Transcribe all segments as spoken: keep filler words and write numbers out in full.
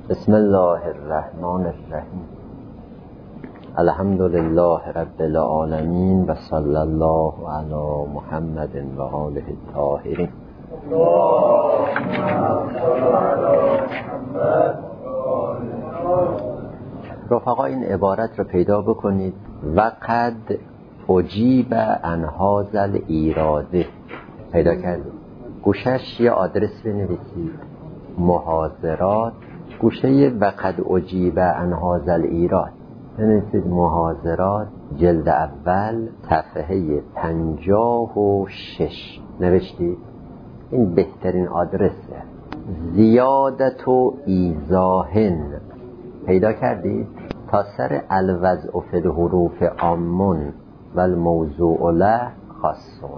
بسم الله الرحمن الرحیم. الحمد لله رب العالمین و صلی الله علی محمد و آله الطاهرین. رفقا این عبارت رو پیدا بکنید. وقد اجیب عن هذا الایراده. پیدا کردید؟ گوشش یه آدرس بنویسید، محاضرات، گوشه وقد اجیب عن هذا الایراد بنویسید، محاضرات، جلد اول، صفحه پنجاه و شش. نوشتید؟ این بهترین آدرسه. زیادت و ایزاهن. پیدا کردید؟ تا سر الوضع فی الحروف عامون و الموضوع له خاصون.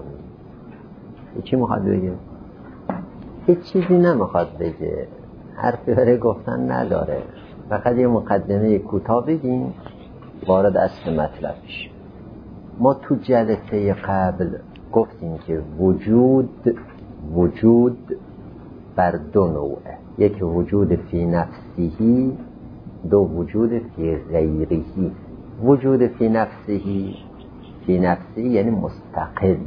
چی میخواد بگه؟ هیچ چیزی نمیخواد بگه، حرفی برای گفتن نداره، فقط یه مقدمه کوتاه بگیم وارد اصل مطلب بشیم. ما تو جلسه قبل گفتیم که وجود وجود بر دو نوعه، یک وجود فی نفسیهی، دو وجود فی غیرهی. وجود فی نفسیهی، فی نفسی یعنی مستقل.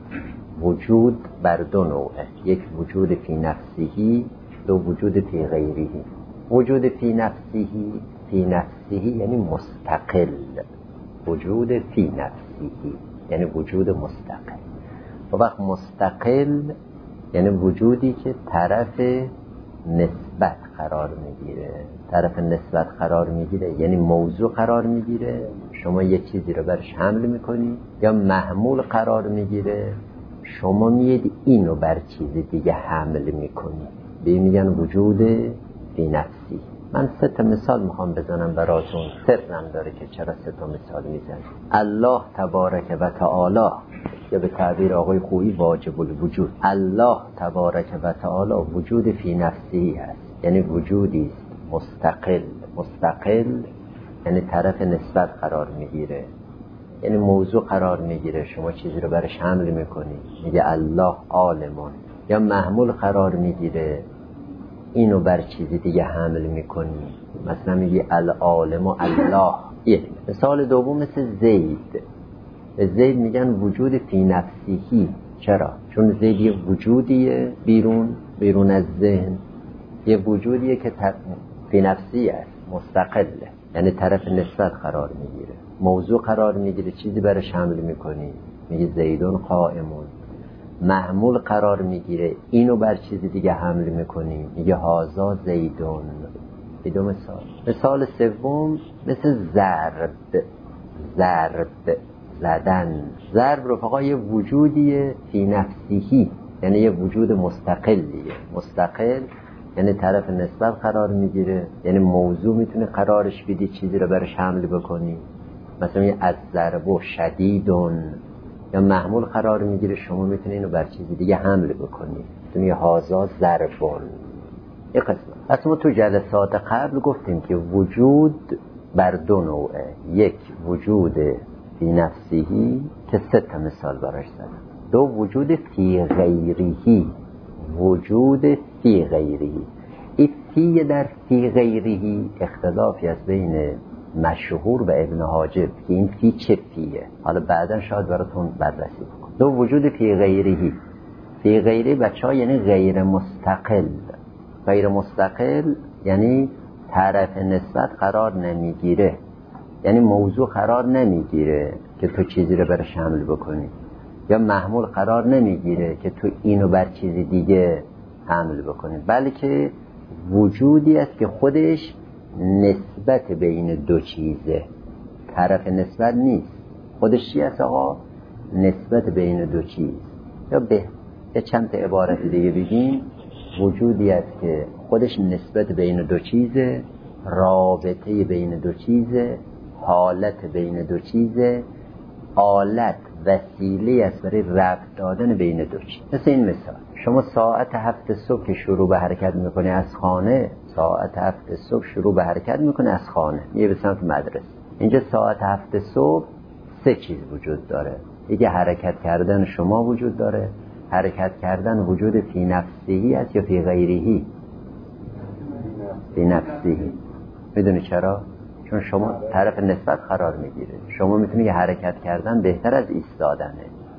وجود بر دو نوعه، یک وجود فی نفسیهی، دو وجود فی غیرهی. وجود فی نفسیهی، فی نفسیهی یعنی مستقل. وجود فی نفسیهی یعنی وجود مستقل. و وقت مستقل یعنی وجودی که طرف نسبت قرار میگیره. طرف نسبت قرار میگیره یعنی موضوع قرار میگیره، شما یک چیزی رو برش حمل میکنی، یا محمول قرار میگیره، شما میید اینو بر چیز دیگه حمل میکنی. به میگن وجود فی نفسی. من سه تا مثال میخوام بزنم براتون، سرم داره که چرا سه تا مثال میزنم. الله تبارک و تعالی، یا به تعبیر آقای خویی واجب الوجود، الله تبارک و تعالی وجود فی نفسی هست، یعنی وجودی است مستقل. مستقل یعنی طرف نسبت قرار میگیره، یعنی موضوع قرار میگیره، شما چیزی رو برش حمل میکنی، میگه الله عالمون. یا محمول قرار میگیره، اینو بر چیزی دیگه حمل میکنی، مثلا میگی العالم و الله. مثال دوم مثل زید. به زید میگن وجود فی نفسیهی. چرا؟ چون زید یه وجودیه بیرون بیرون از ذهن، یه وجودیه که فی نفسی است، مستقله، یعنی طرف نسبت قرار میگیره، موضوع قرار میگیره، چیزی برش حمل میکنی، میگه زیدون قائمون. محمول قرار میگیره، اینو بر چیزی دیگه حمل میکنی، میگه هازا زیدون. دو مثال. مثال سوم مثل ضرب. ضرب زدن. ضرب رفقا یه وجودیه فی نفسیهی، یعنی یه وجود مستقلیه. مستقل یعنی طرف نسبت قرار میگیره، یعنی موضوع میتونه قرارش بدی، چیزی رو برش حمل بکنی، مثلا یه از ضرب و شدیدون. یا محمول قرار میگیره، شما میتونه اینو بر چیزی دیگه حمل بکنی، مثلا یه هازا ضربون. یه قسمت. پس ما تو جلسات قبل گفتیم که وجود بر دو نوعه، یک وجود فی نفسیهی که سه تا مثال براش زدم، دو وجود فی غیرهی. وجود فی غیرهی. این فی در فی غیرهی اختلافی است بین مشهور و ابن حاجب که این فی چه فیه، حالا بعدا شاید براتون بررسی بکنم. دو وجود فی غیرهی. فی غیرهی بچه ها یعنی غیر مستقل. غیر مستقل یعنی طرف نسبت قرار نمیگیره، یعنی موضوع قرار نمیگیره که تو چیزی رو برش حمل بکنی، یا محمول قرار نمیگیره که تو اینو بر چیزی دیگه حمل بکنی، بلکه وجودی است که خودش نسبت بین دو چیزه، طرف نسبت نیست. خودش چی است آقا؟ نسبت بین دو چیز. یا به یه چند تا عبارت دیگه بگیم، وجودی است که خودش نسبت بین دو چیزه، رابطه بین دو چیزه، حالت بین دو چیزه، آلت وسیله است برای ربط دادن بین دو چیز. مثل این مثال، شما ساعت هفت صبح که شروع به حرکت میکنه از خانه، ساعت هفت صبح شروع به حرکت میکنه از خانه میره به سمت مدرسه. اینجا ساعت هفت صبح سه چیز وجود داره. یکی حرکت کردن شما وجود داره، حرکت کردن وجود فی نفسیهی است یا فی غیرهی؟ فی نفسی. میدونی چرا؟ چون شما طرف نسبت قرار میگیره. شما میتونی یه حرکت کردن بهتر از ایستادنه،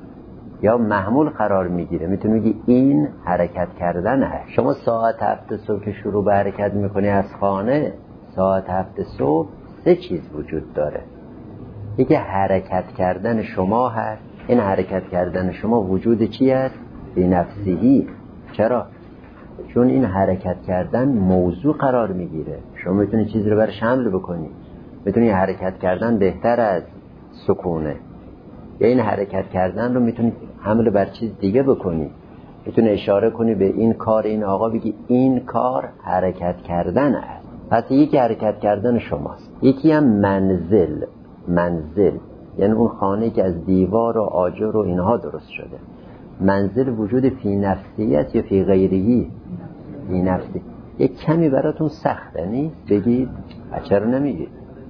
یا محمول قرار میگیره. میتونی بگی این حرکت کردنه. شما ساعت هفت صبح که شروع به حرکت میکنی از خانه، ساعت هفت صبح سه چیز وجود داره. یکی حرکت کردن شما هست. این حرکت کردن شما وجود چی هست؟ بی نفسیی. چرا؟ چون این حرکت کردن موضوع قرار میگیره. شما میتونی چیزی رو برش حمل بکنی. میتونی حرکت کردن بهتر از سکونه، یا این حرکت کردن رو میتونی حمل بر چیز دیگه بکنی. میتونی اشاره کنی به این کار این آقا، بگی این کار حرکت کردن است. پس یکی حرکت کردن شماست. یکی هم منزل. منزل یعنی اون خانه که از دیوار و آجر و اینها درست شده. منزل وجود فی نفسی است یا فی غیری؟ فی نفسی. یک کمی براتون سخته نیست بگید؟ چرا نمیگید؟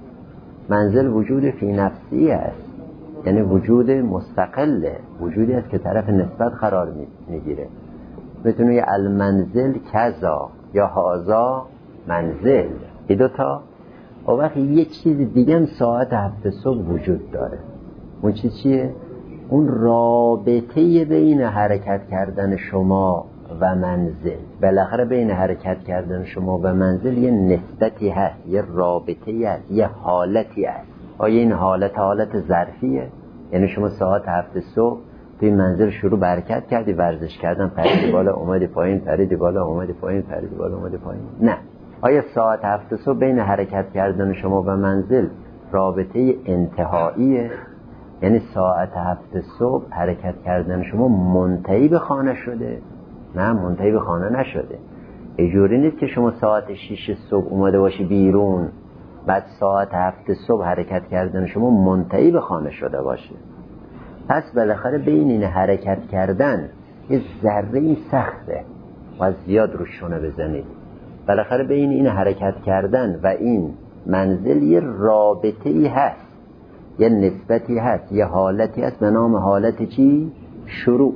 منزل وجود فی نفسی است، یعنی وجود مستقله، وجودی است که طرف نسبت قرار میگیره. میتونه یه المنزل کذا یا هازا منزل، این دوتا. و وقتی یه چیز دیگه هم ساعت هفت صبح وجود داره. اون چیز چیه؟ اون رابطه بین حرکت کردن شما و منزل. بالاخره بین حرکت کردن شما و منزل یه نسبتی هست، یه رابطه‌ای هست، یه حالتی هست. آیا این حالت حالت ظرفیه؟ یعنی شما ساعت هفت صبح توی منزل شروع به حرکت کردی، ورزش کردن، پریدی بالا اومدی پایین، پریدی بالا اومدی پایین، پریدی بالا اومدی پایین؟ نه. آیا ساعت هفت صبح بین حرکت کردن شما و منزل رابطه انتهاییه؟ یعنی ساعت هفت صبح حرکت کردن شما منتهی به خانه شده؟ نه، منتهی به خانه نشده. اینجوری نیست که شما ساعت شش صبح اومده باشی بیرون، بعد ساعت هفت صبح حرکت کردن شما منتهی به خانه شده باشه. پس بالاخره بین این حرکت کردن یه ذره سخته و زیاد روش شونه بزنید. بالاخره بین این حرکت کردن و این منزل یه رابطه‌ای هست، یه نسبتی هست، یه حالتی هست به نام حالت چی؟ شروع.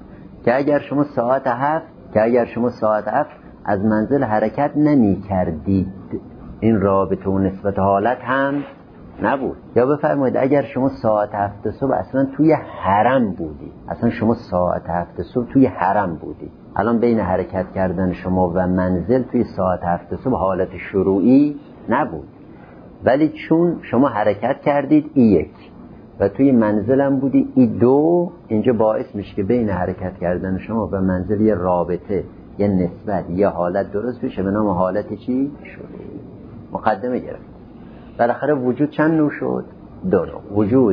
که اگر شما ساعت هفت که اگر شما ساعت هفت از منزل حرکت نمی کردید، این رابطه و نسبت حالت هم نبود. یا بفرمایید اگر شما ساعت هفت صبح اصلا توی حرم بودی، اصلا شما ساعت هفت صبح توی حرم بودی، الان بین حرکت کردن شما و منزل توی ساعت هفت صبح حالت شروعی نبود، ولی چون شما حرکت کردید ای یک و توی منزلم بودی ای دو، اینجا باعث میشه که بین حرکت کردن شما و منزل یه رابطه، یه نسبت، یه حالت درست بشه به نام حالت چی؟ شروعی. مقدمه گرفت. بالاخره وجود چند نوع شد؟ دو نوع. وجود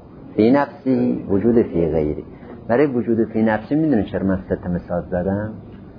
فی نفسی، وجود فی غیری. برای وجود فی نفسی میدونی چرا من سه تا مثال زدم؟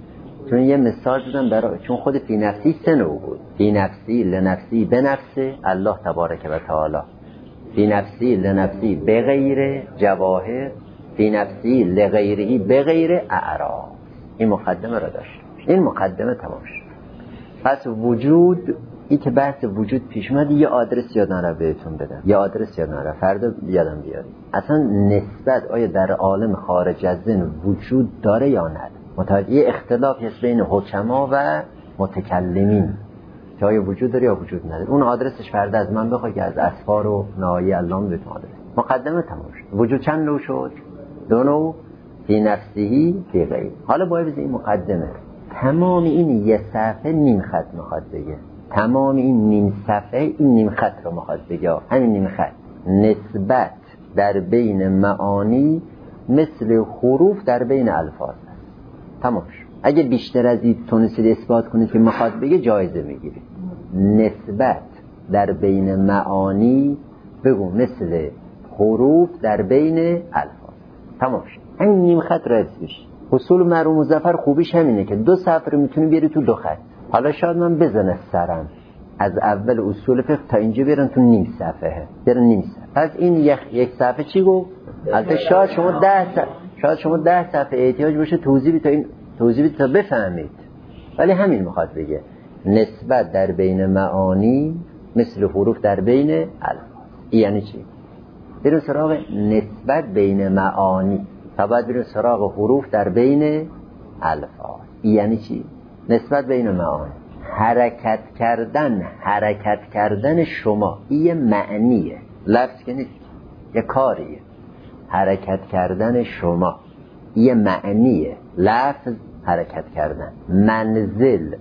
چون یه مثال زدم برای چون خود فی نفسی سه نوع بود. فی نفسی، لنفسی، بنفسه الله تبارک و تعالی. فی نفسی، لنفسی، بغیر جواهر. فی نفسی، لغیری، بغیر اعراض. این مقدمه را داشت. این مقدمه تمام شد. پس وجود، این که بحث وجود پیش اومد، یه آدرس یاد نره بهتون بدم، یه آدرس یاد نره، فردا یادم بیاری. اصلا نسبت آیا در عالم خارج از ذهن وجود داره یا نه؟ متوجه اختلافی هست بین حکما و متکلمین که آیا وجود داره یا وجود نداره. اون آدرسش فردا از من بخوای که از اسفار و نهایی علام بهتون آدرس. مقدمه تمام شد. وجود چند نوع شد؟ دو نوع. فی نفسیه، فی غیر. حالا باید این مقدمه تمام این یه صفحه نیم خط میخواد بگه. تمام این نیم صفحه این نیم خط رو میخواد بگه. همین نیم خط. نسبت در بین معانی مثل حروف در بین الفاظ است. تمام شد. اگه بیشتر از این تونستید اثبات کنید که میخواد بگه جایزه میگیرید. نسبت در بین معانی بگو مثل حروف در بین الفاظ. تمام شد. همین نیم خط رو حفظ بشه. اصول مرحوم مظفر خوبیش همینه که دو صفحه رو میتونی بیاری تو دو خط. حالا شاید من بزنه سرم از اول اصول فقه تا اینجا بیارن تو نیم صفحه، بیارن نیم صفحه. پس این یک یک صفحه چی گفت؟ البته شاید شما ده صفحه شاید شما ده صفحه احتیاج باشه توضیح تا این توضیح تا بفهمید، ولی همین میخواد بگه نسبت در بین معانی مثل حروف در بین الفاظ. این یعنی چی؟ بریم سراغ نسبت بین معانی تا بعد بریم سراغ حروف در بین الفاظ. این یعنی چی؟ نسبت بین معانی. حرکت کردن حرکت کردن شما یه معنیه، لفظ که نیست، یه کاریه. حرکت کردن شما یه معنیه، لفظ حرکت کردن. منزل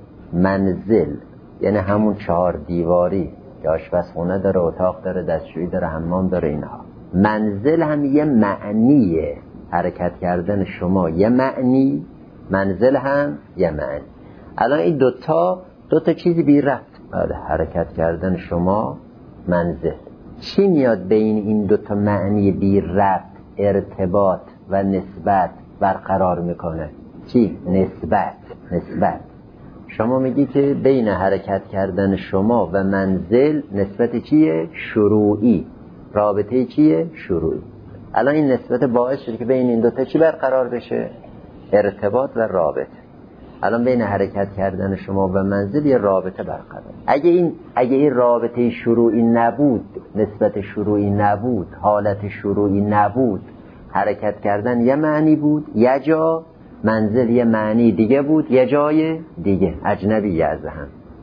منزل یعنی همون چهار دیواری که آشپزخونه داره، اتاق داره، دستشویی داره، حمام داره، اینها. منزل هم یه معنیه. حرکت کردن شما یه معنی، منزل هم یه معنی. الان این دوتا دوتا چیزی بی ربط. بله، حرکت کردن شما، منزل. چی میاد بین این دوتا معنی بی ربط ارتباط و نسبت برقرار میکنه؟ چی؟ نسبت. نسبت. شما میگی که بین حرکت کردن شما و منزل نسبت چیه؟ شروعی. رابطه چیه؟ شروعی. الان این نسبت باعث شده که بین این دوتا چی برقرار بشه؟ ارتباط و رابطه. الان بین حرکت کردن شما و منزل یه رابطه برقرار. اگه این اگه این رابطه شروعی نبود، نسبت شروعی نبود، حالت شروعی نبود، حرکت کردن یه معنی بود، یه جا منزل یه معنی دیگه بود، یه جای دیگه، اجنبی از هم.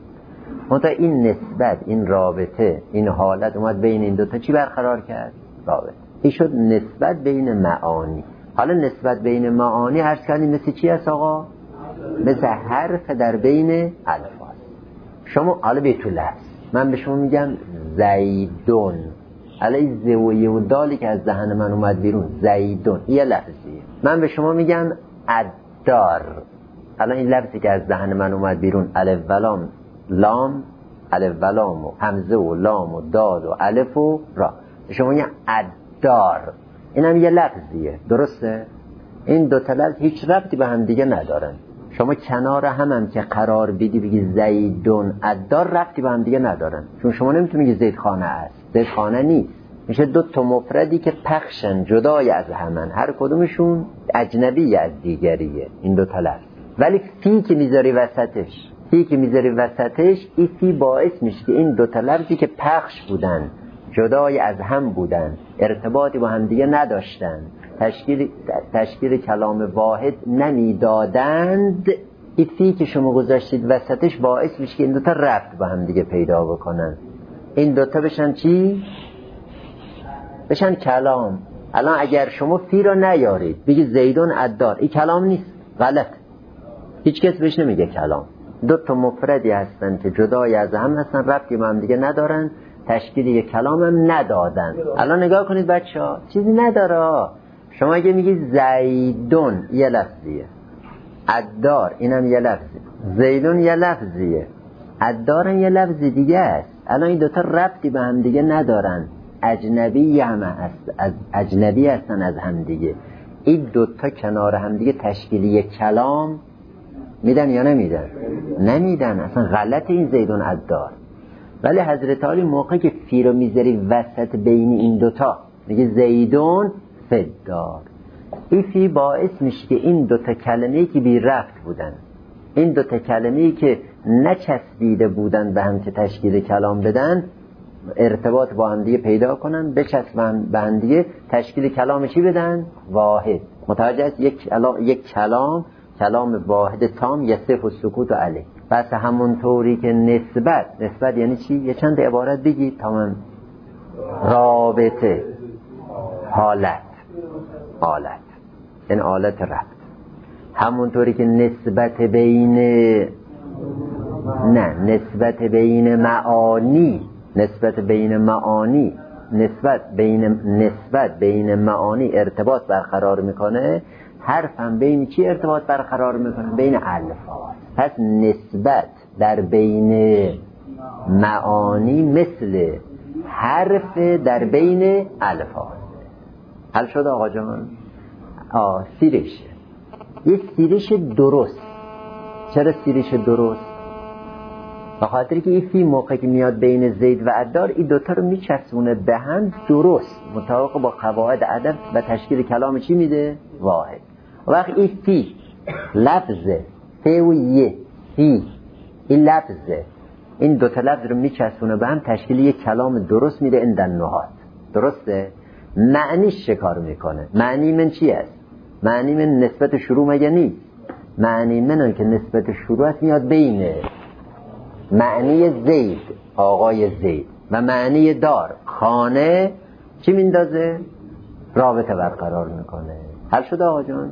منتها این نسبت، این رابطه، این حالت اومد بین این دوتا چی برقرار کرد؟ رابطه. این شد نسبت بین معانی. حالا نسبت بین معانی عرض کردیم مثل چی هست آقا؟ مثل حرف در بین الفاظ. شما حالا به تو لفظ من به شما میگم زیدون، علی زویه و دالی که از ذهن من اومد بیرون، زیدون یه لفظیه. من به شما میگم الدار، الان این لفظی که از ذهن من اومد بیرون، الف و لام، لام الف و لام و همزه و لام و دال و الف و را، به شما میگم الدار، اینم یه لفظیه. درسته؟ این دو تا لفظ هیچ ربطی به هم دیگه ندارن. شما کنار هم هم که قرار بدی بگی زیدون الدار، ربطی به هم دیگه ندارن، چون شما نمیتونی بگی زید خانه است، زید خانه نیست. میشه دو تا مفردی که پخشن، جدای از همن، هر کدومشون اجنبی از دیگریه این دو تا لفظ. ولی فی که میذاری وسطش، فی که میذاری وسطش، این فی باعث میشه که این دو تا لفظی که پخش بودن، جدای از هم بودن، ارتباطی با هم دیگه نداشتن، تشکیل تشکیل کلام واحد نمیدادند، این فی که شما گذاشتید وسطش باعث میشه که این دوتا ربط با هم دیگه پیدا بکنن. این دوتا بشن چی؟ بشن کلام. الان اگر شما فی رو نیارید بگی زیدون الدار، این کلام نیست، غلط. هیچ کس بهش نمیگه کلام. دو تا مفردی هستن که جدای از هم هستن، ربطی با هم دیگه ندارن، تشکیل یک کلام هم ندادن. الان نگاه کنید بچه‌ها، چیزی نداره. شما اگه میگی زیدون یه لفظیه، الدار اینم یه لفظیه، زیدون یه لفظیه، الدار یه لفظ دیگه است. الان این دوتا ربطی به هم دیگه ندارن، اجنبی هم هست، از اجنبی هستن از هم دیگه. این دوتا کنار هم دیگه تشکیل یک کلام میدن یا نمیدن؟ نمیدن، اصلا غلط این زیدون الدار. ولی حضرت علی موقعی که فی رو میذاری وسط بین این دوتا میگه زیدون فدار، این فی باعث میشه که این دوتا کلمه‌ای که بی ربط بودن، این دوتا کلمه‌ای که نچسبیده بودن به هم که تشکیل کلام بدن، ارتباط با هم دیگه پیدا کنن، بچسبن به هم دیگه، تشکیل کلام چی بدن؟ واحد. متوجه است؟ یک کلام یک کلام کلام واحد تام، یصف و سکوت و علیه. پس همونطوری که نسبت، نسبت یعنی چی؟ یه چند عبارت بگید تا من. رابطه، حالت، حالت این حالت ربط. همونطوری که نسبت بین نه نسبت بین معانی، نسبت بین معانی نسبت بین نسبت بین معانی ارتباط برقرار میکنه، حرف هم بین چی ارتباط برقرار میکنه؟ بین الفاظ. پس نسبت در بین معانی مثل حرف در بین الفاظ. حل شد آقا جان؟ آه سیرش، یک سیرش درست. چرا سیرش درست؟ به خاطر که این فی موقعی که میاد بین زید و الدار، این دوتا رو میچسبونه به هم درست، مطابق با قواعد ادب و تشکیل کلام چی میده؟ واحد. وقت این فی لفظه، فی و یه فی، این لفظه، این دوتا لفظ رو میچسبونه به هم، تشکیل یک کلام درست میده اندن نهات. درسته؟ معنیش چه کار میکنه؟ معنی من چی است؟ معنی من نسبت شروع مگه نیست؟ معنی من که نسبت شروع است میاد بین معنی زید آقای زید و معنی دار خانه چی میندازه؟ رابطه برقرار میکنه. حل شد آقا جان؟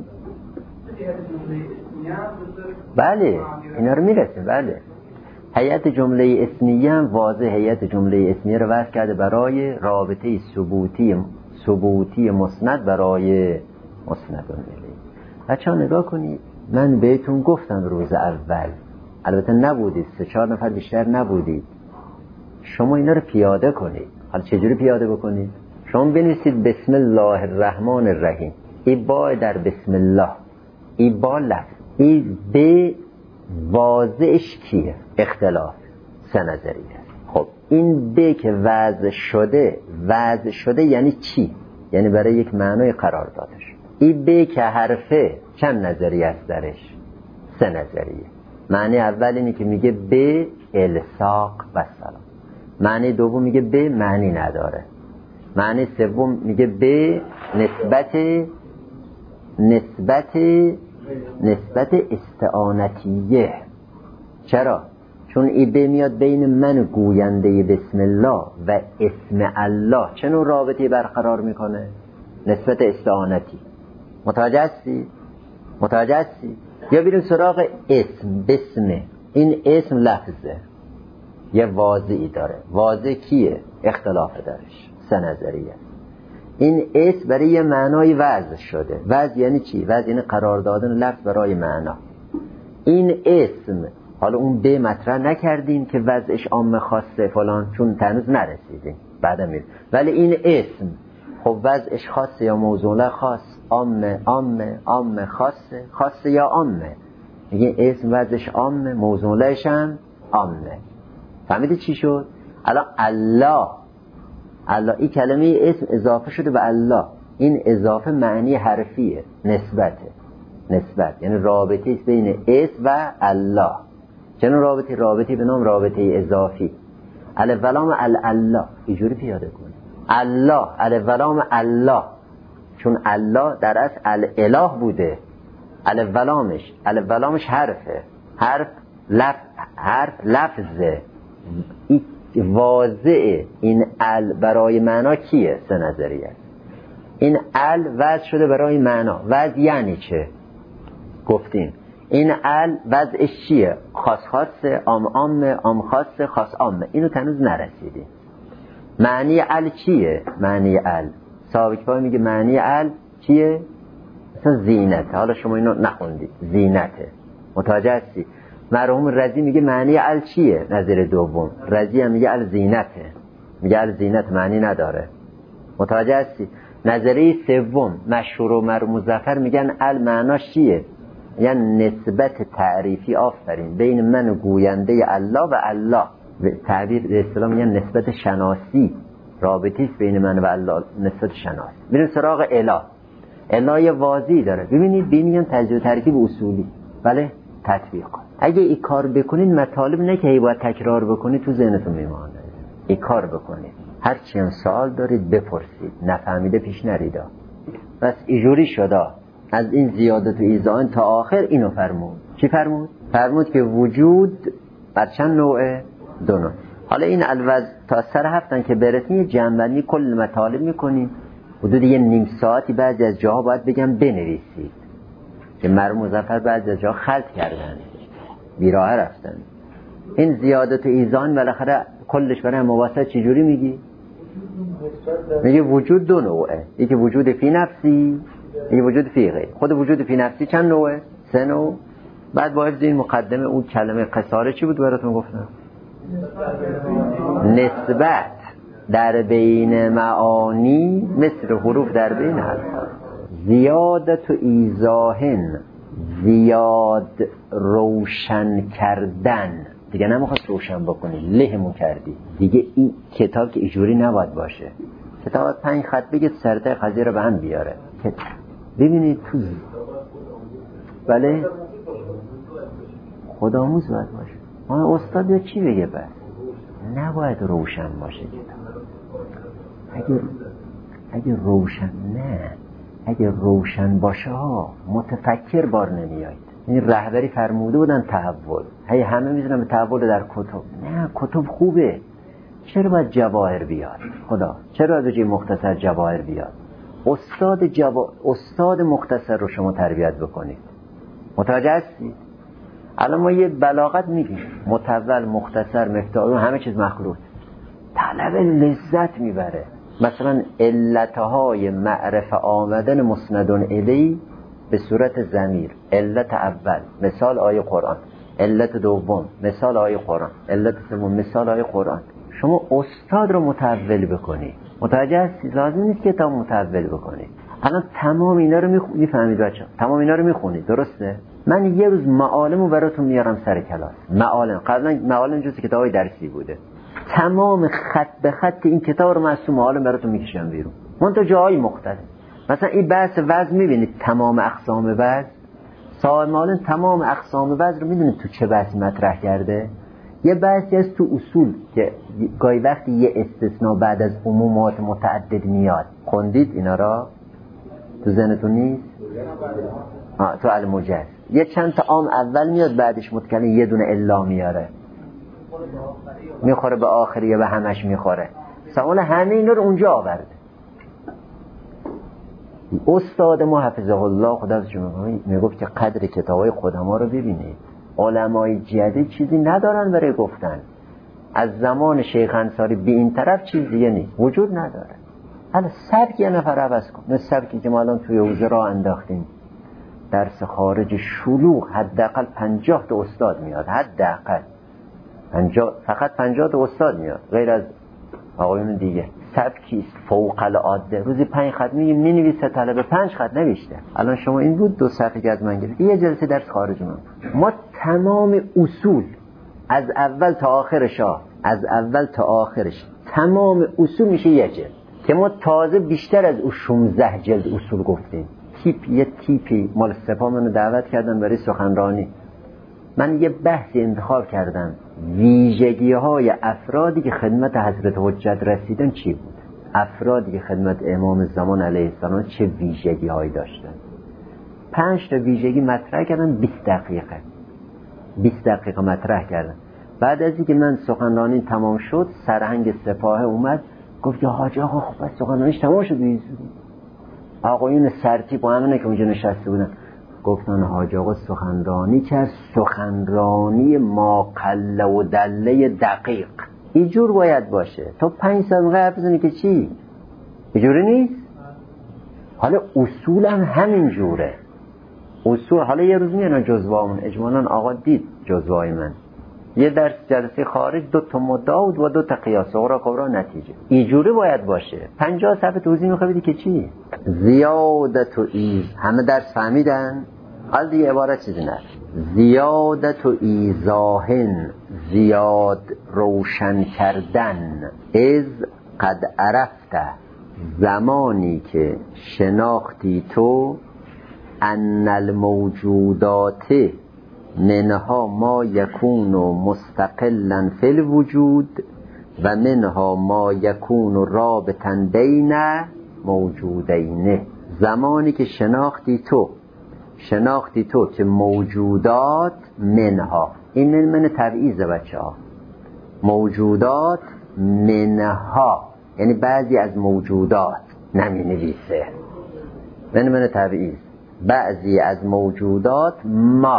بله اینا رو میرسیم. بله هیئت جمله اسمیه هم واضح هیئت جمله اسمیه رو وضع کرده برای رابطه ثبوتی ثبوتی مسند برای مسند الیه. بچه‌ها نگاه کنید، من بهتون گفتم روز اول، البته نبودید، سه چهار نفر بیشتر نبودید، شما اینا رو پیاده کنید. حالا چجوری پیاده بکنید؟ شما بنویسید بسم الله الرحمن الرحیم. این با در بسم الله، این با لفظ، این به واضحش کیه؟ اختلاف سه نظریه. خب این به که وضع شده، وضع شده یعنی چی؟ یعنی برای یک معنای قرار داده شد. این به که حرفه چند نظریه است درش؟ سه نظریه. معنی اول اینه که میگه به الساق و سلام. معنی دوم میگه به معنی نداره. معنی سوم میگه به نسبت نسبت نسبت استعانتیه. چرا؟ چون ای به میاد بین من گوینده بسم الله و اسم الله چه نوع رابطی برقرار میکنه؟ نسبت استعانتی. متوجه هستی؟ متوجه هستی؟ یا بریم سراغ اسم. بسمه، این اسم لفظه، یه واضعی داره. واضع کیه؟ اختلاف دارش، سه نظریه. این اسم برای یه معنای وضع شده. وضع یعنی چی؟ وضع یعنی قرار دادن لفظ برای معنا. این اسم، حالا اون به مطرح نکردیم که وضعش عام خاصه فلان، چون تنوز نرسیدیم، بعدا میریم. ولی این اسم خب وضعش خاصه یا موضوع خاص؟ عامه عامه عامه خاصه خاصه یا عامه؟ میگه اسم وضعش عامه، موضوعش هم عامه. فهمیدی چی شد؟ الان الله، الله این کلمه اسم اضافه شده به الله. این اضافه معنی حرفیه، نسبته. نسبت یعنی رابطه است بین اسم و الله. چنون رابطه رابطه به نام رابطه اضافی. الف و لام الله اینجوری پیاده کن. الله الف و لام الله، چون الله در اصل الاله بوده. الف و لامش الف و لامش حرفه. حرف لفظ، حرف لفظه. این واضحه. این ال برای معنا کیه؟ سه نظریه. این ال وضع شده برای معنا. وضع یعنی چه؟ گفتیم این ال وضعش چیه؟ خاص خاصه، عام عامه، عام خاصه، خاص عامه. اینو تنوز نرسیدیم. معنی ال چیه؟ معنی ال سابق پای میگه معنی ال چیه؟ مثلا زینت. حالا شما اینو نخوندید، زینته. متوجه هستی؟ مرحوم رضی میگه معنی ال چیه؟ نظر دوم. رضی هم میگه ال زینته، میگه ال زینت معنی نداره. متوجه هستی؟ نظریه سوم مشهور و مرحوم مظفر میگن ال معناش چیه؟ یعنی نسبت تعریفی. آفرین. بین من و گوینده الله و الله. تعبیر به اصطلاح میگن نسبت شناسی. رابطه است بین من و الله، نسبت شناسی. بریم سراغ اله. اله یه واضحی داره. ببینید ببینید تجزیه و ترکیب اصولی. بله تطبیق کن. اگه این کار بکنید مطالب نه که باید تکرار بکنید، تو ذهنتون میمونه. این کار بکنید، هر چی هم سوال دارید بپرسید، نفهمیده پیش نرید. بس اینجوری شده. از این زیادت و ایزان تا آخر اینو فرمود. چی فرمود؟ فرمود که وجود بر چند نوعه؟ دو نوع. حالا این الوز تا سر هفتن که برسیم یه جنبندی کل مطالب میکنیم. حدود یه نیم ساعتی بعضی از جاها باید بگم بنویسید که مرحوم مظفر بعضی از جاها خلط کردن، بیراه رفتن. این زیادت و ایزان بالاخره کلش برای مباحثه چجوری میگی؟ میگه وجود دو نوعه. یکی وجود فی نفسی، یکی وجود فی غیر. خود وجود فی نفسی چند نوعه؟ سه نوع. بعد باید این مقدمه اون کلمه قصاره چی بود براتون گفتم؟ نسبت در بین معانی مثل حروف در بین حرف. زیادت و ایزاهن، زیاد روشن کردن. دیگه نمیخواست روشن بکنی، لهمون کردی. دیگه این کتاب که اینجوری نباید باشه. کتاب پنج خط بگه سرده قضیه رو به هم بیاره. ببینید تو بله خودآموز باید باشه. ما استاد یا چی بگه؟ بس نباید روشن باشه کتاب. اگه اگه روشن نه اگه روشن باشه ها متفکر بار نمیاید. این رهبری فرموده بودن تحول، هی همه میزنن به تحول در کتب. نه کتب خوبه، چرا باید جواهر بیاد؟ خدا چرا باید بجای مختصر جواهر بیاد؟ استاد جوا... استاد مختصر رو شما تربیت بکنید. متوجه هستید؟ الان ما یه بلاغت میگیم متول، مختصر، مفتاح، همه چیز مخلوط. طلب لذت میبره. مثلا علتهای معرفه آمدن مسندون الی به صورت ضمیر، علت اول مثال آیه قرآن، علت دوم مثال آیه قرآن، علت سوم مثال آیه قرآن. شما استاد رو متول بکنید. متوجه هستید؟ لازم نیست که تا متول بکنید. الان تمام اینا رو میفهمید بچه‌ها، تمام اینا رو میخونید، درسته؟ من یه روز معالمو براتون میارم سر کلاس. معالم قبلا معالم جزء کتابای درسی بوده. تمام خط به خط این کتاب رو من از تو معالم براتون میکشم بیرون. منتها جاهای مختلف. مثلا این بحث وزن میبینید، تمام اقسام وزن، صاحب معالم تمام اقسام وزن رو میدونید تو چه بحثی مطرح کرده؟ یه بحثی از تو اصول که گاهی وقتی یه استثناء بعد از عمومات متعدد میاد. خوندید اینا را؟ تو ذهنتون نیست؟ آه تو المجز یه چند تا عام اول میاد، بعدش متکلم یه دونه الا میاره، میخوره به آخریه، به همش میخوره. سوال همه اینا رو اونجا آورده. استاد ما حفظه الله خدا ازش میگفت که قدر کتابای قدما رو ببینید. علمای جدید چیزی ندارن برای گفتن. از زمان شیخ انصاری به این طرف چیز دیگه نیست، وجود نداره. حالا سبک یه نفر عوض کن، مثل سبکی که ما الان توی حوزه راه انداختیم، درس خارج شلوغ، حداقل پنجاه تا استاد میاد، حداقل پنجاه، فقط پنجاه تا استاد میاد غیر از آقایون دیگه. سبکی فوق العاده، روزی پنج خط می‌نویسه، طلبه پنج خط نوشته. الان شما این بود دو صفحه که از من گرفت، یه جلسه درس خارج من. ما تمام اصول از اول تا آخرش ها از اول تا آخرش تمام اصول میشه یه جلد، که ما تازه بیشتر از اون شانزده جلد اصول گفتیم. تیپ یه تیپی مال سپاه منو دعوت کردن برای سخنرانی. من یه بحثی انتخاب کردم، ویژگی های افرادی که خدمت حضرت حجت رسیدن چی بود؟ افرادی که خدمت امام زمان علیه السلام چه ویژگی هایی داشتن؟ پنج تا ویژگی مطرح کردم، بیست دقیقه بیست دقیقه مطرح کردم. بعد از اینکه من سخنرانی تمام شد، سرهنگ سپاه اومد گفت یا حاج آقا خب بس سخنرانیش تمام شد. آقایون سرتیپ و همونه که اونجا نشسته بودن گفتن حاج آقا سخنرانی کرد، سخنرانی ما قله و دله دقیق. اینجور باید باشه. تو پنج سال حرف بزنی که چی؟ اینجوری نیست؟ حالا اصول هم همین جوره. اصول حالا یه روز میانه جزوامون اجمالاً آقا دید جزوای من یه درس جلسه خارج دو تا مدعا بود و دو تا قیاس اورا کبرا نتیجه. اینجوری باید باشه. پنجاه صفحه توضیح میخوای بدی که چی؟ زیادت و ایز همه درس فهمیدن؟ حالا دیگه عبارت چیزی نه. زیادت و ایزاهن، زیاد روشن کردن، از قد عرفته، زمانی که شناختی تو، ان الموجودات منها ما یکون مستقلا فی الوجود و منها ما یکون رابطا بین موجودین. زمانی که شناختی تو شناختی تو که موجودات منها، این من من تبعیضه بچه ها، موجودات منها یعنی بعضی از موجودات، نمی نویسه من من تبعیض، بعضی از موجودات ما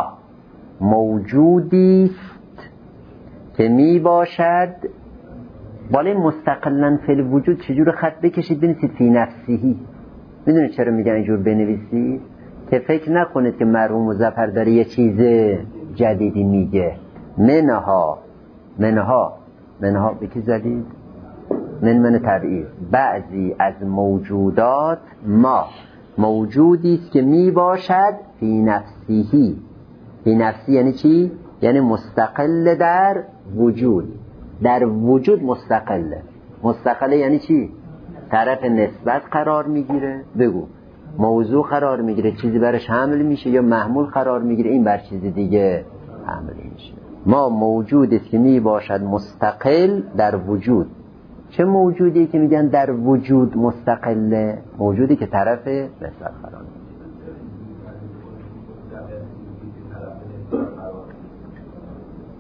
موجودیست که می باشد بالای مستقلن فی الوجود. چجور خط بکشید بنویسید فی نفسهی. میدونید چرا میگن اینجور بنویسید؟ که فکر نکنید که مرحوم مظفر داره یه چیز جدیدی میگه. منها منها منها به کی زدید؟ من من تبعیض، بعضی از موجودات ما موجودیست که می باشد فی نفسهی. فی نفسی یعنی چی؟ یعنی مستقل در وجود. در وجود مستقله. مستقله یعنی چی؟ طرف نسبت قرار میگیره. بگو موضوع قرار میگیره، چیزی برش حمل میشه یا محمول قرار میگیره، این بر چیزی دیگه حمل میشه. ما موجودی که می باشد مستقل در وجود. چه موجودی که میگن در وجود مستقله؟ موجودی که طرف نسبت قرار میگیره.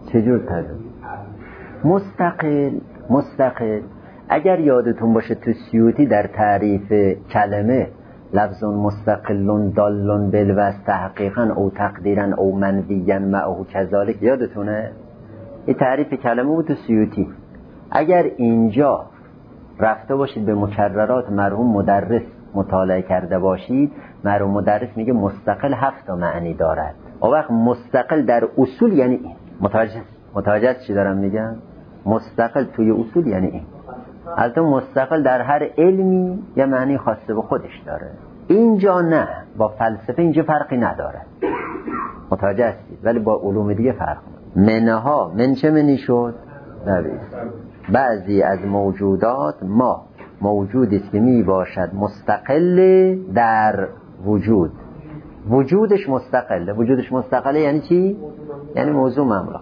چجور تداوم؟ مستقل مستقل اگر یادتون باشه تو سیوطی در تعریف کلمه لفظ مستقل دال بالوصف تحقیقا او تقدیرا او منویا معه کذالک، یادتونه؟ این تعریف کلمه بود تو سیوطی. اگر اینجا رفته باشید به مکررات مرحوم مدرس مطالعه کرده باشید، مرحوم مدرس میگه مستقل هفت معنی دارد. اون وقت مستقل در اصول یعنی این. متوجه متوجه چی دارم میگم؟ مستقل توی اصول یعنی این. البته مستقل در هر علمی یه معنی خاصه به خودش داره. اینجا نه، با فلسفه اینجا فرقی نداره. متوجه هستید؟ ولی با علوم دیگه فرق داره. منها من چه منی شد؟ نویس. بعضی از موجودات ما موجودی است که می باشد مستقل در وجود. وجودش مستقله. وجودش مستقله یعنی چی؟ یعنی موضوع مملو.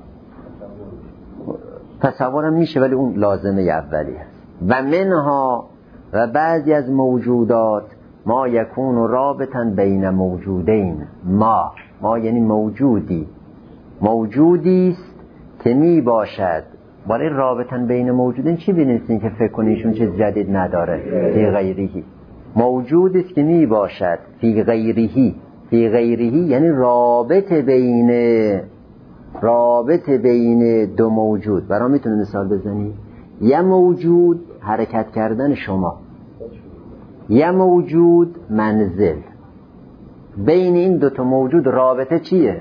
تصورم میشه ولی اون لازمه اولی هست. و منها و بعضی از موجودات ما یکون رابطا بین موجودین. ما ما یعنی موجودی موجودی است که می باشد. برای رابطا بین موجودین چی بنویسین که فکر کنیشون چیز جدید نداره؟ فی غیرهی. موجودی است که می باشد فی غیرهی. فی غیرهی یعنی رابطه بین رابطه بین دو موجود. برای میتونه مثال بزنی؟ یه موجود حرکت کردن شما، یه موجود منزل. بین این دو تا موجود رابطه چیه؟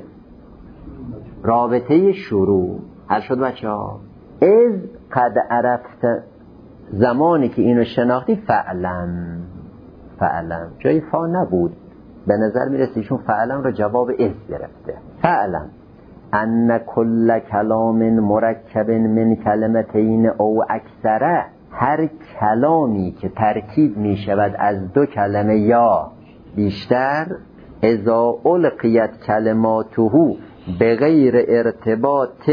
رابطه شروع. حل شد بچه ها؟ از قد عرفت، زمانی که اینو شناختی، فعلم فعلم جای فا نبود، به نظر میرسه ایشون فعلم رو جواب از گرفته. فعلم ان کل کلام مرکب من کلمتین او اکثره، هر کلامی که ترکیب می شود از دو کلمه یا بیشتر، اذا القیت کلماته بغیر ارتباط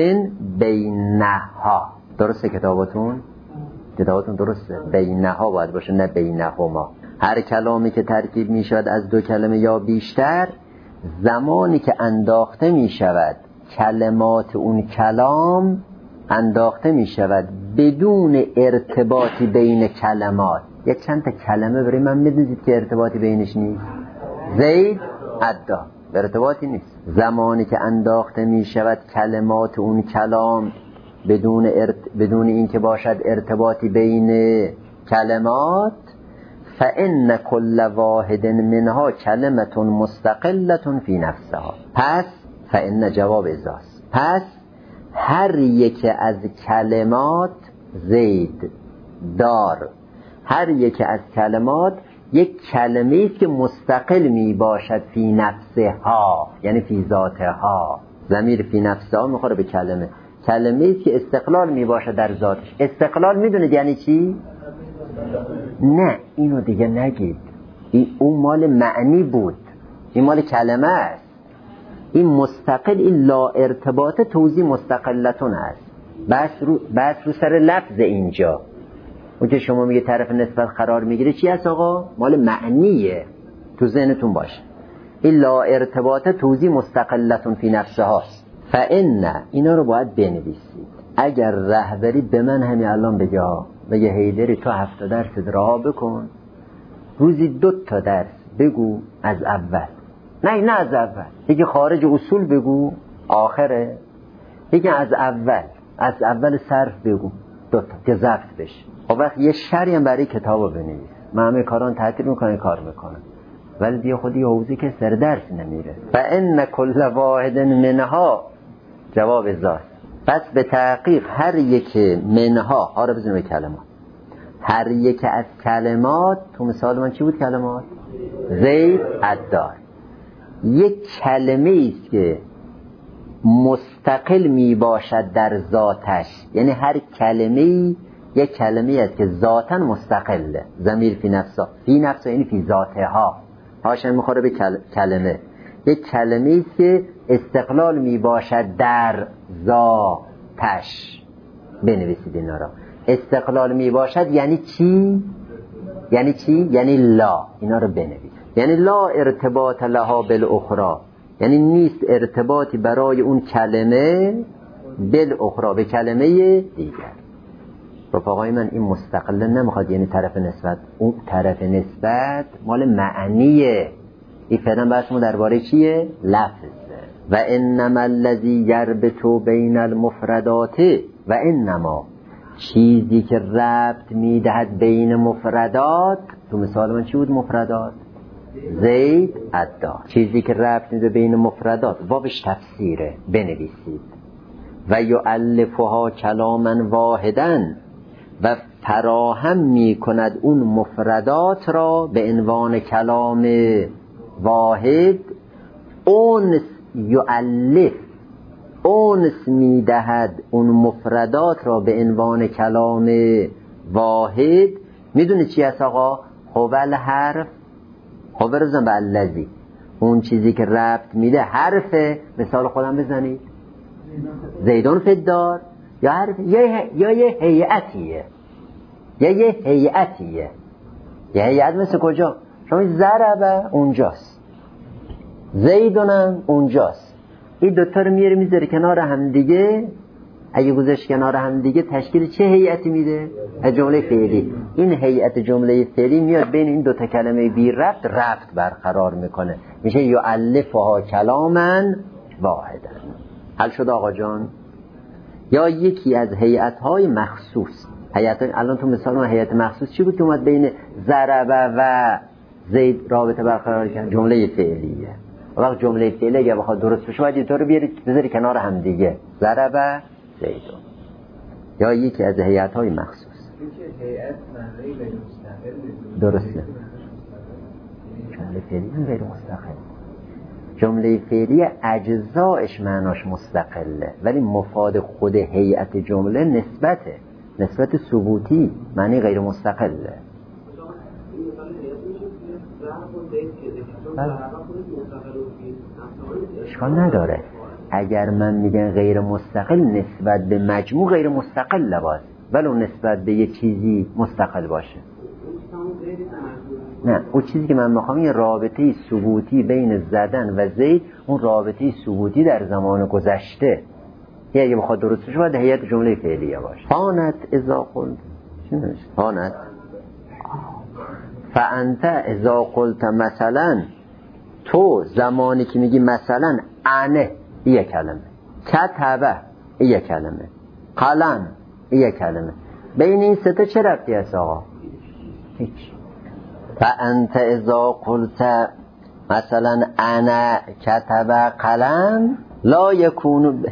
بینها. درسته کتاباتون؟ کتاباتون درسته؟ بینها باید باشه نه بینهما. هر کلامی که ترکیب می شود از دو کلمه یا بیشتر، زمانی که انداخته می شود کلمات اون کلام انداخته می شود بدون ارتباطی بین کلمات. یک چند تا کلمه برای من میدونید که ارتباطی بینش نیست. زید عدا ارتباطی نیست. زمانی که انداخته می شود کلمات اون کلام بدون ارت... بدون این که باشد ارتباطی بین کلمات، فإن كل واحد منها کلمة مستقلة في نفسها. پس فإن جواب ازاست. پس هر یک از کلمات، زید، دار، هر یک از کلمات یک کلمه است که مستقل می باشد فی نفسها، یعنی فی ذاتها. ضمیر فی نفسها میخوره به کلمه. کلمه است که استقلال می باشد در ذاتش. استقلال میدونید یعنی چی؟ نه اینو دیگه نگید، این اون مال معنی بود، این مال کلمه است. این مستقل، این لا ارتباط توضیح مستقلتون است. بس رو, بس رو سر لفظ اینجا. اون که شما میگه طرف نسبت قرار میگیره چی هست آقا؟ مال معنیه، تو ذهنتون باشه. این لا ارتباط توضیح مستقلتون فی نفسه هاست. فإن اینا رو باید بنویسید. اگر رهبری به من همین الان بگه بگه هیدری تو هفت درس رها بکن، روزی دو تا درس بگو از اول، نه نه از اول، یکی خارج اصول بگو آخره، یکی از اول از اول صرف بگو، دو تا که ضبط بشه. خب وقت یه شرعی هم برای کتابو بنویس. من همه کاران تعطیل میکنه کار میکنم، ولی دیگه خودی حوزی که سر درس نمیره. فإن كل واحد منها جواب زاست. پس به تحقیق هر یک منها ها رو بزنیم به کلمات. هر یک از کلمات، تو مثال من چی بود کلمات؟ زید عدار. یک کلمه است که مستقل می باشد در ذاتش، یعنی هر کلمه یک کلمه است که ذاتاً مستقله. ضمیر فی نفسها، فی نفسها یعنی فی ذاتها، هاشم میخوره به کل... کلمه. یک کلمه است که استقلال می باشد در ذاتش. بنویسید اینا را. استقلال می باشد یعنی چی؟ یعنی چی؟ یعنی لا. اینا رو بنویسید. یعنی لا ارتباط لها بالاخرى، یعنی نیست ارتباطی برای اون کلمه بالاخرى به کلمه دیگر. رفقای من این مستقلا نمیخواد، یعنی طرف نسبت، اون طرف نسبت مال معنیه. این فعلا بحثمون درباره چیه؟ لفظه. و انما الذی یربط بین المفردات، و انما چیزی که ربط میدهد بین مفردات. تو مثال من چی بود مفردات؟ زید الدار. چیزی که ربط میده بین مفردات، واوش تفسیره، بنویسید. و یؤلفها کلاما واحدا، و فراهم میکند اون مفردات را به عنوان کلام واحد. اونس یؤلف، اونس میدهد اون مفردات را به عنوان کلام واحد. میدونی چی هست آقا؟ هوال حرف، هوال رزن به الذی، اون چیزی که ربط میده حرفه. مثال خودم بزنید، زیدون فی الدار، یا حرف یا یه هیئتیه، یا یه هیئتیه. یه هیئت مثل کجا؟ شما ضربه اونجاست، زیدونم اونجاست. این دوتا رو میاره میذاره کنار هم دیگه. اگه گذاشت کنار هم دیگه تشکیل چه هیئتی میده؟ جمله فعلی. این هیئت جمله فعلی میاد بین این دوتا کلمه بی ربط ربط برقرار میکنه، میشه یؤلفها کلاما واحدا. حل شد آقا جان؟ یا یکی از هیئت‌های مخصوص. هیئت الان تو مثال ما هیئت مخصوص چی بود که اومد بین ضربه و زید رابطه برقرار کرد؟ جمله فعلیه. وقت جمله فعلی اگه بخواد درست بشه باید اینطور بیارید بذاری کنار هم دیگه، ضربه زیدون. یا یکی از هیئت‌های مخصوص. هیئت معنی غیر مستقل درسته. جمله فعلی هم غیر مستقل. جمله فعلی اجزایش معناش مستقله، ولی مفاد خود هیئت جمله نسبته، نسبت ثبوتی، معنی غیر مستقله. اشکال نداره. اگر من میگن غیر مستقل نسبت به مجموع غیر مستقل لباس، ولو نسبت به یه چیزی مستقل باشه. نه، اون چیزی که من میخوام یه رابطه ثبوتی بین زدن و زید، اون رابطه ثبوتی در زمان گذشته. یه اگه بخواد درست بشه باید هیئت جمله فعلیه باشه. فانت اذا قلت، چی نوشت؟ فانت فانت اذا قلت مثلا، تو زمانی که میگی مثلا انه، یه کلمه، کتبه یه کلمه، قلم یه کلمه، بین این سه تا چه ربطی هست آقا؟ هیچ. فانت اذا قلت مثلا انا کتبه قلم، لا یکون ب...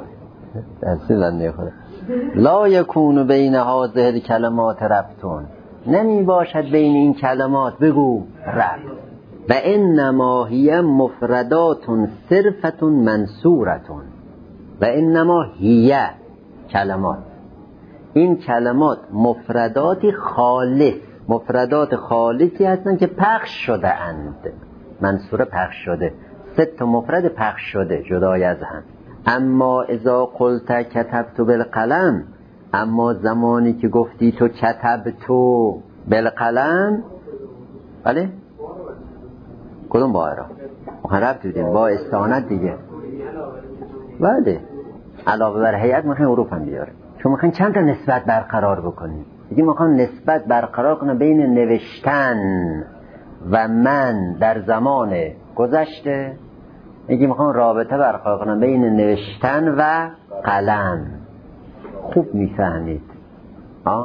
لا یکون بین هذه الکلمات ربطون، نمی باشد بین این کلمات بگو ربط. و انما هی مفردات صرفة منصورة، و انما هی کلمات، این کلمات مفرداتی خالص، مفردات خالصی هستند که پخش شده اند. منصوره پخش شده، سه تا مفرد پخش شده جدای از هم. اما اذا قلت کتبت بالقلم، اما زمانی که گفتی تو کتبت بالقلم، بله کدوم با را محرب دیدیم با استعانت دیگه، بله علاوه بر هیئت میخواین حروف هم بیاره، چون میخواین چند تا نسبت برقرار بکنیم. دیگه میخواین نسبت برقرار کنم بین نوشتن و من در زمان گذشته، میگه میخوام رابطه برقرار کنم بین نوشتن و قلم. خوب میفهمید ها؟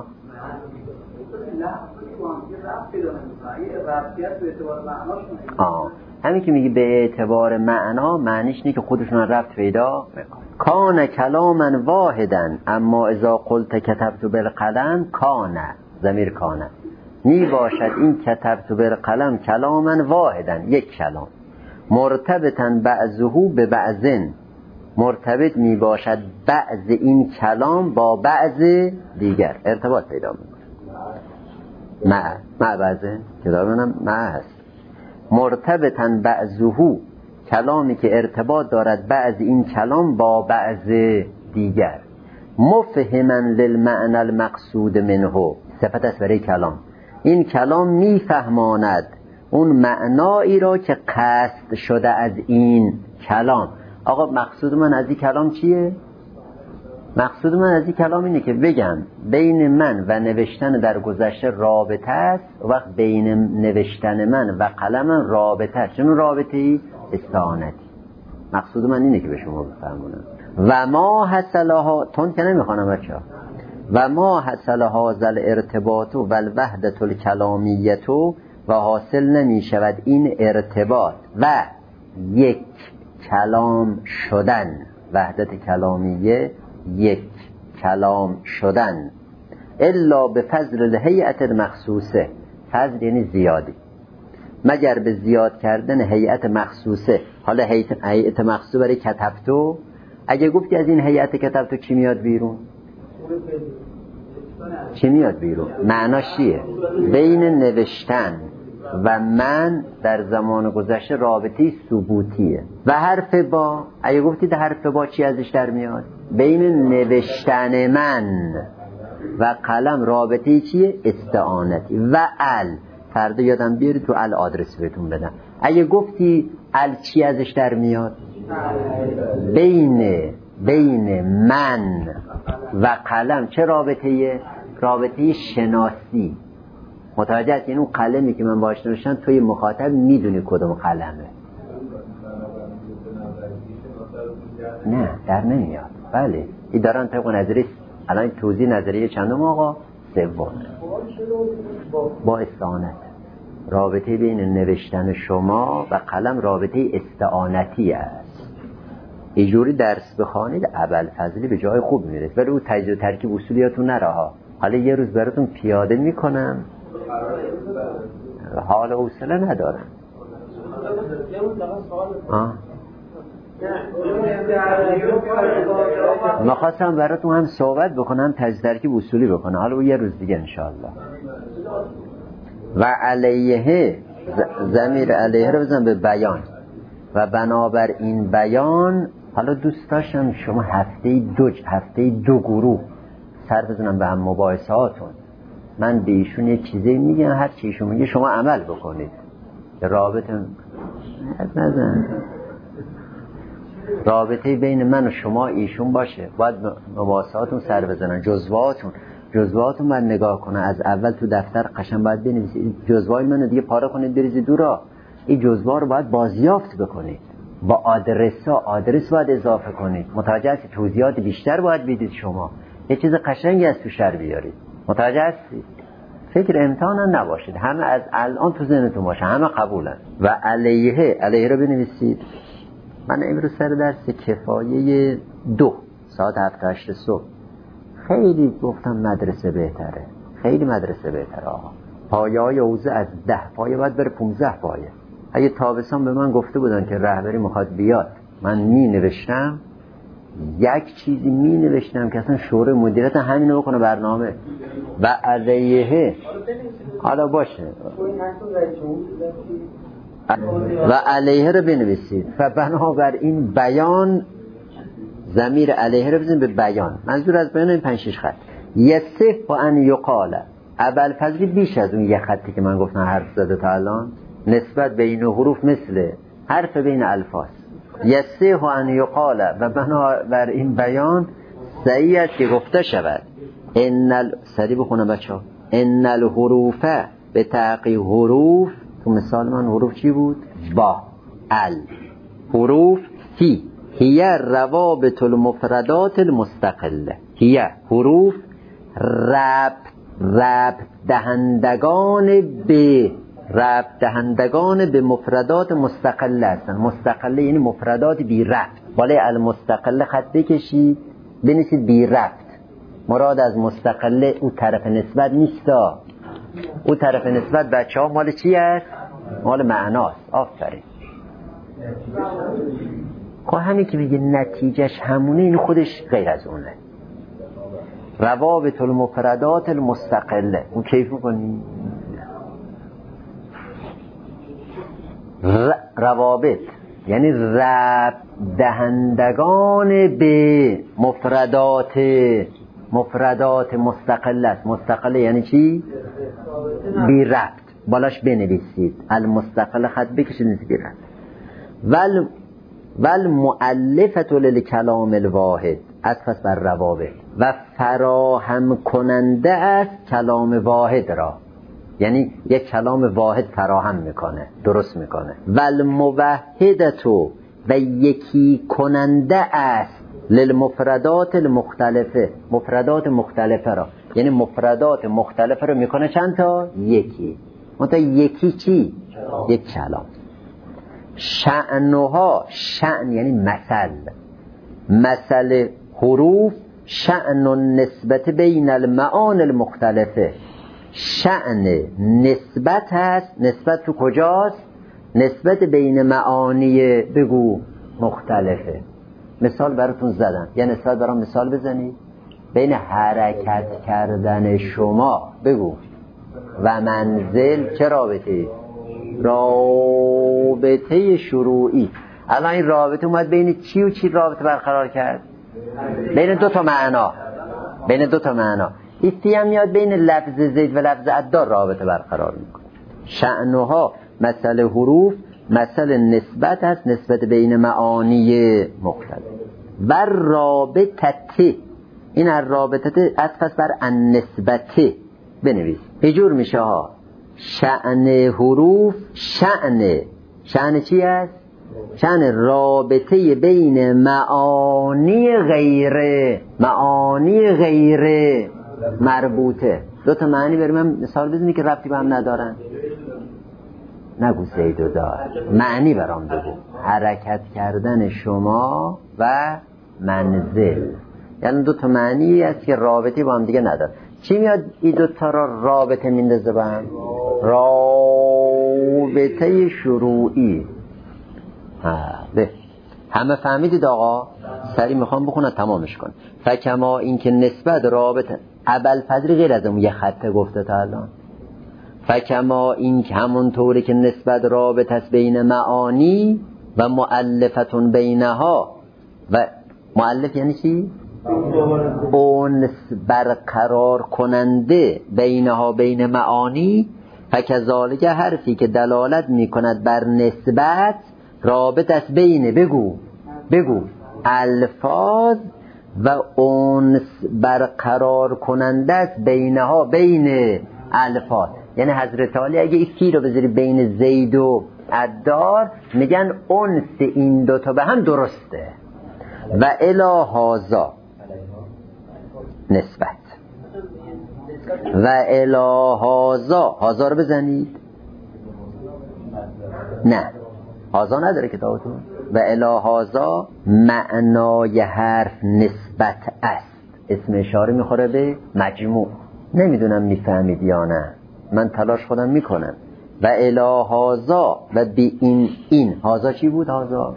آه همین که میگی به اعتبار معنا، معنیش اینه که خودشون ربط پیدا میکنه. کان کلاما واحدا، اما اذا قلت کتبت بالقلم، کان ضمیر کان می باشد این کتبت بالقلم کلاما واحدا، یک کلام، مرتبطا بعضه به بعضن، مرتبط می باشد بعض این کلام با بعض دیگر، ارتباط پیدا میکنه. مع مع بعضه کتاب منم مع هست. مرتبطا بعضه، کلامی که ارتباط دارد بعض این کلام با بعض دیگر. مفهما للمعنى المقصود منه، صفت است برای کلام، این کلام میفهماند اون معنایی را که قصد شده از این کلام. آقا مقصود من از این کلام چیه؟ مقصود من از این کلام اینه که بگم بین من و نوشتن در گذشته رابطه است، وقت بین نوشتن من و قلمم رابطه است. چون رابطه‌ای استعانتی. مقصود من اینه که به شما بفهمونم. و ما حصلها تون که نمیخوانم بچه‌ها. و ما حصلها ذل ارتباط و الوحدت الکلامیت و حاصل نمی شود این ارتباط و یک کلام شدن، وحدت کلامیه یک کلام شدن، الا به فضل الهیئت المخصوصه. فضل یعنی زیادی، مگر به زیاد کردن هیئت مخصوصه. حالا هیئت مخصوصه برای کتبتو، اگه گفتی از این هیئت کتبتو چی میاد بیرون؟ چی میاد بیرون؟ معناش چیه؟ بین نوشتن و من در زمان گذشته رابطه ثبوتیه. و حرف با، اگه گفتید حرف با چی ازش در میاد؟ بین نوشتن من و قلم رابطه چیه؟ استعانتی. و ال، فردا یادم بیاری تو ال آدرس بهتون بدم. اگه گفتی ال چی ازش در میاد؟ بین بین من و قلم چه رابطه‌ایه؟ رابطه شناسی. متوجه هست؟ یعنی اون قلمی که من باهاش نوشتم توی مخاطب میدونی کدوم قلمه. نه در نمیاد. بله این دارن طبق نظریه الان توضیح نظریه چندم آقا؟ سوم. با استعانت. رابطه بین نوشتن شما و قلم رابطه استعانتی است. اینجوری درس بخوانید ابوالفضلی به جای خوب میرسه. ولی اون تجزیه و ترکیب اصولیاتون نره ها. حالا یه روز براتون پیاده میکنم، حال و حوصله ندارم. آه می‌خواستم براتون هم صحبت بکنم، تجزیه ترکیب اصولی بکنم. حالا یه روز دیگه انشاءالله. و علیه، ضمیر علیه رو بزن به بیان. و بنابر این بیان، حالا دوست داشتم شما هفته دو هفته دو گروه سر بزنم به هم مباحثاتون. من به ایشون یه چیزی میگم، هر چی ایشون میگه شما عمل بکنید. رابطه نزن رابطه بین من و شما ایشون باشه. باید مباحثاتون سر بزنن. جزواتون جزواتون باید نگاه کنه. از اول تو دفتر قشنگ باید بنویسید. جزوای منو دیگه پاره کنید بریزید دورا. این جزوا رو باید بازیافت بکنید. با آدرس ها آدرس باید اضافه کنید. متوجه هستید؟ توضیحات بیشتر باید بدید. شما یه چیز قشنگی از تو شر بیارید. متوجه هستید؟ فکر امتحان نباشید. همه از الان تو ذهنتون باشه، همه قبولن. و علیه علیه رو بنویسید. من امروز سر درس کفایه دو ساعت هفت هشت صبح خیلی گفتم مدرسه بهتره، خیلی مدرسه بهتره آقا. پایه های حوزه از ده پایه باید بره پونزده پایه. اگه تابستان به من گفته بودن که رهبری میخواد بیاد، من می نوشتم یک چیزی می نوشتم که اصلا شورای مدیریت همینو بکنه برنامه. و علیه حالا باشه و علیه رو بنویسید. و بنابر این بیان، ضمیر علیه رو بزنید به بیان. منظور از بیان این پنج شش خط. یصح ان یقال، ابوالفضلی بیش از اون یه خطی که من گفتم حرف زده تا الان نسبت بین حروف مثل حرف بین الفاظ. یصح ان یقال، و بنابر این بیان صحیح است که گفته شود ان ال... سریع بخونم بچه‌ها. ان الحروف به تحقیق حروف، تو مثال من حروف چی بود؟ با ال. حروف فی هی روابط المفردات المستقله. هی حروف ربط ربط دهندگان به ربط دهندگان به مفردات مستقله هستن. مستقله یعنی مفردات بی ربط. بالای المستقله خط بکشید بنویسید بی ربط. مراد از مستقله او طرف نسبت نیستا. او طرف نسبت بچه ها مال چی هست؟ مال معناست. آفرین. خب همین که میگه نتیجهش همونه، این خودش غیر از اونه. روابط المفردات المستقله، اون کیف کنی ر... روابط یعنی ربط دهندگان به مفردات مفردات مستقله است. مستقله یعنی چی؟ بی ربط. بالاش بنویسید المستقله خط بکشید بی ربط. ول ول مؤلفه للکلام الواحد، عطف است بر روابط. و فراهم کننده است کلام واحد را، یعنی یک کلام واحد فراهم میکنه، درست میکنه. و الموحدتو و یکی کننده است للمفردات المختلفه، مفردات مختلفه را، یعنی مفردات مختلفه رو میکنه چند تا؟ یکی. منتها یکی چی؟ یک کلام. شأنها، شأن یعنی مثل، مثل حروف شأن نسبت بین المعان المختلفه، شأن نسبت هست. نسبت تو کجاست؟ نسبت بین معانی بگو مختلفه. مثال براتون زدم، یه نسبت برام مثال بزنید. بین حرکت کردن شما بگو و منزل چه رابطه؟ رابطه شروعی. الان این رابطه اومد بین چی و چی رابطه برقرار کرد؟ بین دو تا معنا، بین دو تا معنا. ایستی هم میاد بین لفظ زید و لفظ عدار رابطه برقرار میکنه. شأنها مثل حروف مثل نسبت است، نسبت بین معانی مختلف. و رابطته، این رابطته عطف بر النسبته بنویس. اینجور میشه ها. شأن حروف، شأن شأن چی است؟ شأن رابطه بین معانی غیره، معانی غیره مربوطه. دو تا معنی بریم هم مثال بزنی که ربطی به هم ندارن. نگو زید و دار، معنی برام بگو. حرکت کردن شما و منزل، یعنی دو تا معنی است که رابطی با هم دیگه نداره. چی میاد این دو تا را رابطه میندازه با هم؟ رابطه شروعی. ها به همه فهمیدید آقا؟ سری میخوام بخونم تمامش کن. فکما این که نسبت رابطه ابوالفضل غیر از اون یه خطه گفته تا الان. فکما این که همون طوری که نسبت رابطه است بین معانی و مؤلفتون بینها، و مؤلف یعنی چی؟ اونس برقرار کننده بینها بین معانی. فکذالک حرفی که دلالت میکند بر نسبت رابط است بین بگو بگو الفاظ و اونس برقرار کننده است بینها بین الفاظ. یعنی حضرت علی اگه ایکی رو بذاری بین زید و عدار میگن اونس این دوتا به هم درسته. و الی هازا نسبت، و الی هازا، هازا رو بزنید. نه هازا نداره کتابتون. و الی هازا معنای حرف نسبت است، اسم اشاره میخوره به مجموع. نمیدونم میفهمید یا نه، من تلاش خودم میکنم. و الی هازا و بی این این هازا چی بود؟ هازا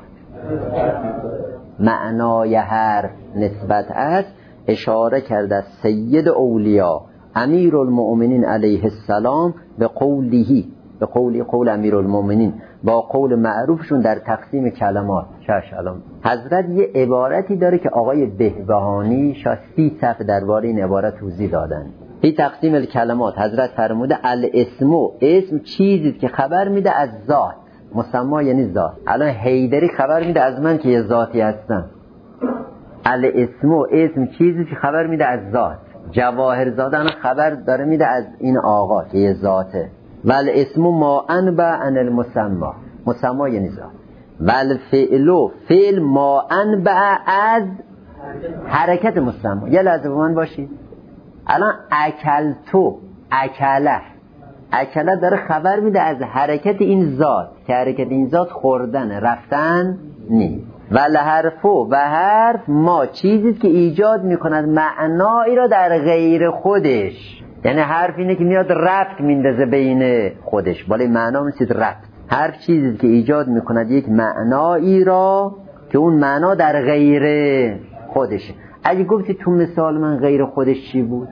معنای حرف نسبت است، اشاره کرده سید اولیا امیر المؤمنین علیه السلام به قوله، به قولی قول امیر المؤمنین، با قول معروفشون در تقسیم کلمات. چش الان حضرت یه عبارتی داره که آقای بهبهانی شاید سی صفحه درباره این عبارت توضیح دادن. این تقسیم الکلمات حضرت فرموده الاسم، اسم چیزی که خبر میده از ذات، مسما یعنی ذات. الان حیدری خبر میده از من که یه ذاتی هستم. الاسم اسم چیزی که خبر میده از ذات. جواهر زاده خبر داره میده از این آقا که یه ذاته. والاسم ما انبع عن المسما، مسما یعنی ذات. والفعل، فعل ما انبع از حرکت مسما. یه لحظه با من باشید. الان اکلتو، اکله، اکله داره خبر میده از حرکت این ذات، که حرکت این ذات خوردن رفتن نیست. و لحرفو، و حرف ما چیزی که ایجاد میکند معنایی را در غیر خودش. یعنی حرف اینه که میاد ربط میندازه بین خودش، بالای معنا میسید ربط. حرف چیزی که ایجاد میکند یک معنایی را که اون معنا در غیر خودشه. اگه گفتی تو مثال من غیر خودش چی بود؟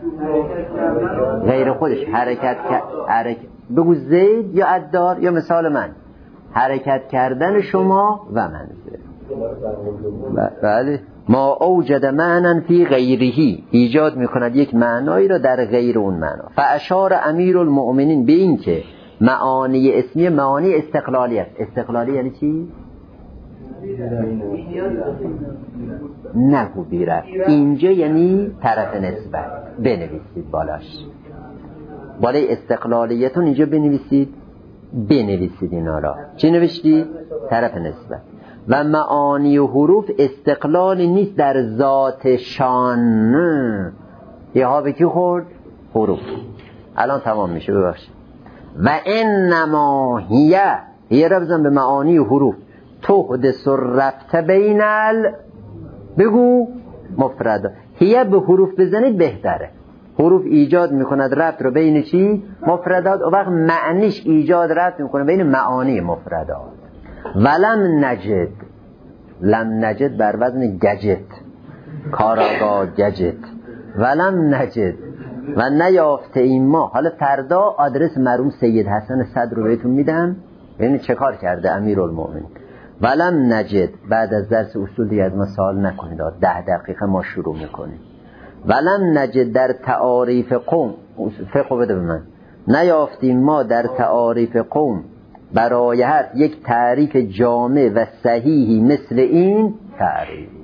غیر خودش حرکت حرکت بگو زید یا عدار، یا مثال من حرکت کردن شما و منزل. بله ما اوجد معنی فی غیرهی، ایجاد میکند یک معنایی را در غیر اون معنا. فاشار امیر المؤمنین به این که معانی اسمی معانی استقلالی است. استقلالی یعنی چی؟ نگو بی رفت. اینجا یعنی طرف نسبت بنویسید بالاش، بالای استقلالیتون اینجا بنویسید، بنویسید اینا را. چی نوشتی؟ طرف نسبت. و معانی و حروف استقلالی نیست در ذاتشان. یه ها به کی خورد؟ حروف. الان تمام میشه، ببخشید. و انما هیه، هیه را بزن به معانی و حروف. تحدث الربط بین ال بگو مفرد. هیه به حروف بزنید بهتره. حروف ایجاد میکند ربط رو بین چی؟ مفردات. و وقت معنیش ایجاد ربط میکنه بین معانی مفردات. ولم نجد، لم نجد بر وزن گجت، کاراگاه گجت. ولم نجد و نیافته این ما. حالا فردا آدرس مرحوم سید حسن صدر رو بهتون میدم، یعنی چه کار کرده امیرالمومنین. ولم نجد، بعد از درس اصول دیگه از ما سوال نکنید، ده دقیقه ما شروع میکنیم. ولم نجد در تعاریف قوم، فقه بده به من، نیافتیم ما در تعاریف قوم برای هر یک تعریف جامع و صحیحی مثل این تعریف.